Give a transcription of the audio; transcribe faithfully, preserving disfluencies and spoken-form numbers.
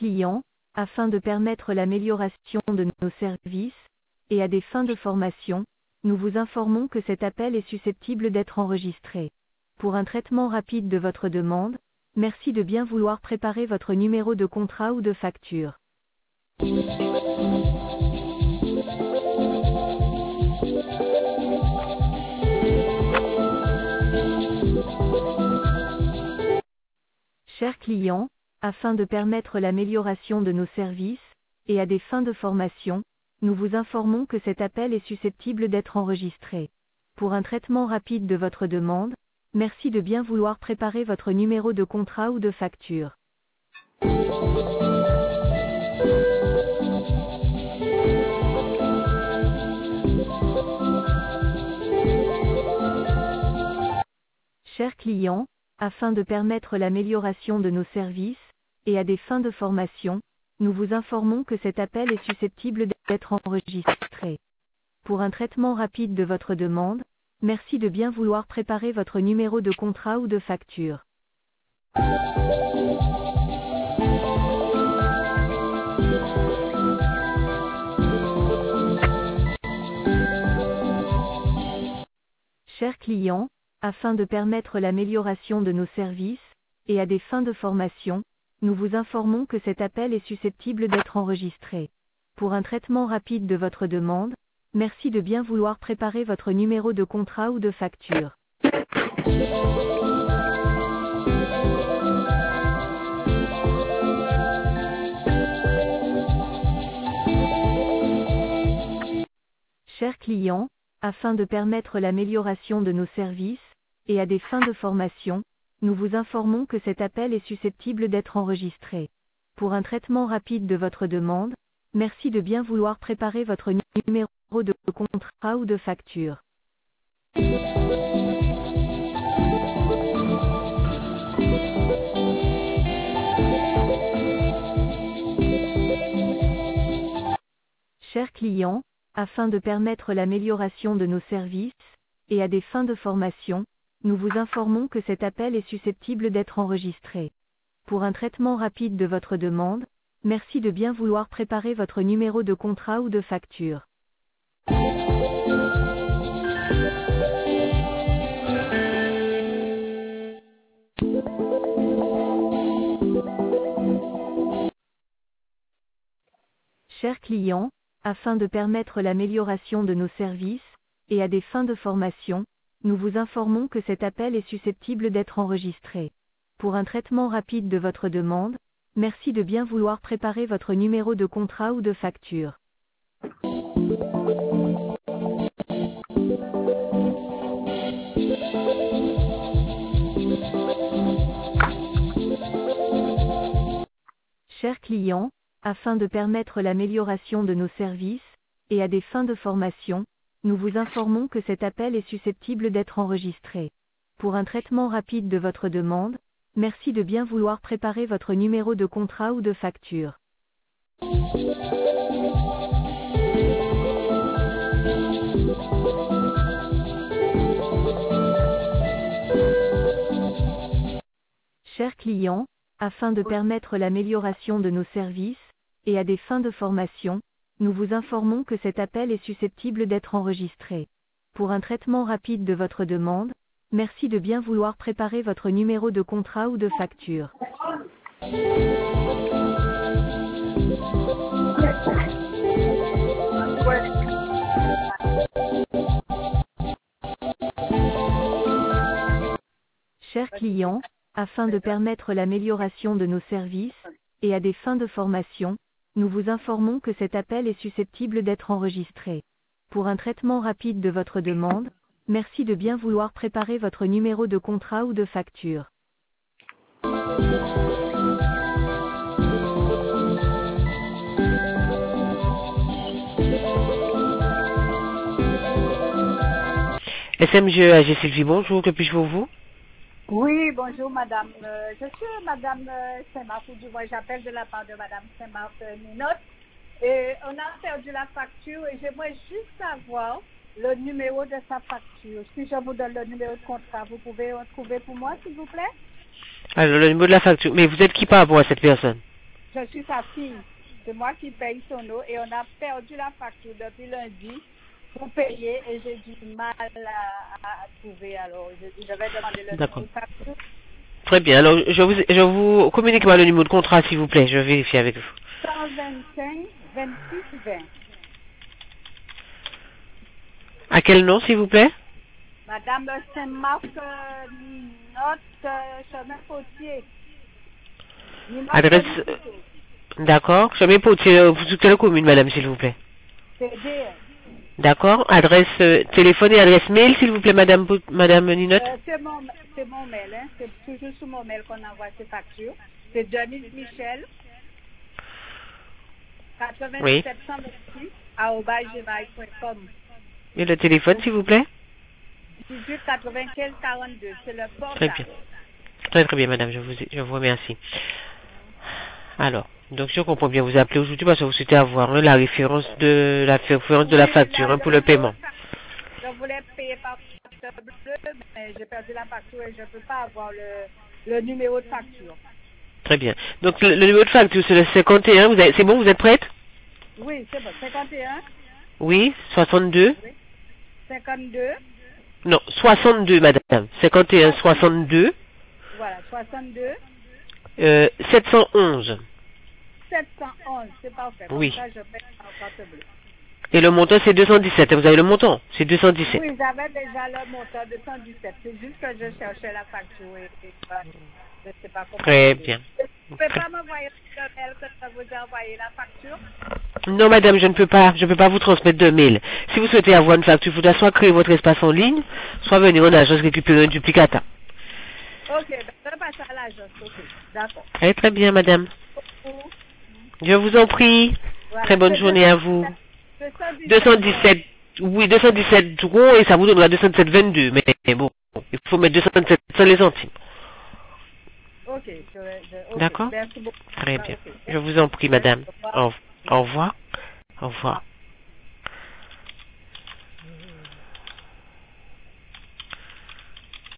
client, afin de permettre l'amélioration de nos services, et à des fins de formation, nous vous informons que cet appel est susceptible d'être enregistré. Pour un traitement rapide de votre demande, merci de bien vouloir préparer votre numéro de contrat ou de facture. Chers clients, afin de permettre l'amélioration de nos services, et à des fins de formation, nous vous informons que cet appel est susceptible d'être enregistré. Pour un traitement rapide de votre demande, merci de bien vouloir préparer votre numéro de contrat ou de facture. Chers clients, afin de permettre l'amélioration de nos services, et à des fins de formation, nous vous informons que cet appel est susceptible d'être enregistré. Pour un traitement rapide de votre demande, merci de bien vouloir préparer votre numéro de contrat ou de facture. Chers clients, afin de permettre l'amélioration de nos services, et à des fins de formation, nous vous informons que cet appel est susceptible d'être enregistré. Pour un traitement rapide de votre demande, merci de bien vouloir préparer votre numéro de contrat ou de facture. Chers clients, afin de permettre l'amélioration de nos services, et à des fins de formation, nous vous informons que cet appel est susceptible d'être enregistré. Pour un traitement rapide de votre demande, merci de bien vouloir préparer votre numéro de contrat ou de facture. Chers clients, afin de permettre l'amélioration de nos services, et à des fins de formation, nous vous informons que cet appel est susceptible d'être enregistré. Pour un traitement rapide de votre demande, merci de bien vouloir préparer votre numéro de contrat ou de facture. Chers clients, afin de permettre l'amélioration de nos services, et à des fins de formation, nous vous informons que cet appel est susceptible d'être enregistré. Pour un traitement rapide de votre demande, merci de bien vouloir préparer votre numéro de contrat ou de facture. Chers clients, afin de permettre l'amélioration de nos services, et à des fins de formation, nous vous informons que cet appel est susceptible d'être enregistré. Pour un traitement rapide de votre demande, merci de bien vouloir préparer votre numéro de contrat ou de facture. Chers clients, afin de permettre l'amélioration de nos services, et à des fins de formation, nous vous informons que cet appel est susceptible d'être enregistré. Pour un traitement rapide de votre demande, merci de bien vouloir préparer votre numéro de contrat ou de facture. Chers clients, afin de permettre l'amélioration de nos services, et à des fins de formation, nous vous informons que cet appel est susceptible d'être enregistré. Pour un traitement rapide de votre demande, merci de bien vouloir préparer votre numéro de contrat ou de facture. S M G A G Sylvie, bonjour, que puis-je pour vous? Oui, bonjour madame. Euh, je suis madame euh, Saint-Marc, ou du moins j'appelle de la part de madame Saint-Marc euh, Minot. Et on a perdu la facture et j'aimerais juste savoir le numéro de sa facture. Si je vous donne le numéro de contrat, vous pouvez le trouver pour moi, s'il vous plaît? Alors, le numéro de la facture. Mais vous êtes qui par rapport à cette personne? je suis sa fille. C'est moi qui paye son eau et on a perdu la facture depuis lundi pour payer et j'ai du mal à, à trouver. Alors, je, je vais demander le numéro de facture. Très bien. Alors, je vous, je vous communique moi le numéro de contrat, s'il vous plaît. Je vais vérifier avec vous. cent vingt-cinq vingt-six vingt. À quel nom, s'il vous plaît? Madame Saint-Marc, euh, notre euh, chemin Potier. Adresse... D'accord. Chemin Potier, euh, vous quelle commune, madame, s'il vous plaît? C'est D. D'accord. Adresse euh, téléphone et adresse mail, s'il vous plaît, madame, madame Ninotte? Euh, c'est mon, c'est mon mail, hein. C'est toujours sous mon mail qu'on envoie ces factures. C'est Denise Michel, Oui. quatre-vingt-sept cent vingt-six, arobase gmail point com. Et le téléphone, s'il vous plaît? dix-huit quatre-vingt-quinze quarante-deux, c'est le portable. Très bien. Très très bien, madame, je vous, je vous remercie. Alors, donc je comprends bien, vous appelez aujourd'hui parce que vous souhaitez avoir hein, la référence de la référence de la Oui, facture là, hein, pour le paiement. Je voulais payer par carte bleue, mais j'ai perdu la facture et je ne peux pas avoir le, le numéro de facture. Très bien. Donc le, le numéro de facture, c'est le cinquante et un. Vous avez, c'est bon, vous êtes prête? Oui, c'est bon. cinquante et un. Oui, soixante-deux. Oui. cinquante-deux. Non, soixante-deux, madame. cinquante et un, soixante-deux. Voilà, soixante-deux. Euh, sept cent onze. sept cent onze, c'est parfait. Comme Oui. ça, je paie en carte bleue. Et le montant, c'est deux cent dix-sept. Vous avez le montant? C'est deux cent dix-sept. Oui, j'avais déjà le montant de cent dix-sept. C'est juste que je cherchais la facture et, et bah, je ne sais pas comment. Très bien. Vous ne pouvez pas m'envoyer le mail que je vous ai envoyé la facture? Non, madame, je ne peux pas. Je ne peux pas vous transmettre de mail. Si vous souhaitez avoir une facture, il faudra soit créer votre espace en ligne, soit venir en agence récupérer un duplicata. Ok, ben, je passe à l'agence. Ok, d'accord. Très très bien, madame. Je vous en prie. Voilà. Très bonne C'est journée à vous. deux cent dix-sept. deux cent dix-sept, oui, deux cent dix-sept euros et ça vous donnera deux cent dix-sept virgule vingt-deux. Mais bon, il faut mettre deux cent dix-sept sans les centimes. Ok, je, je, okay. D'accord? Merci beaucoup. Très Ah, bien. okay. Je vous en prie, madame. Au revoir. Au, au revoir. Au revoir.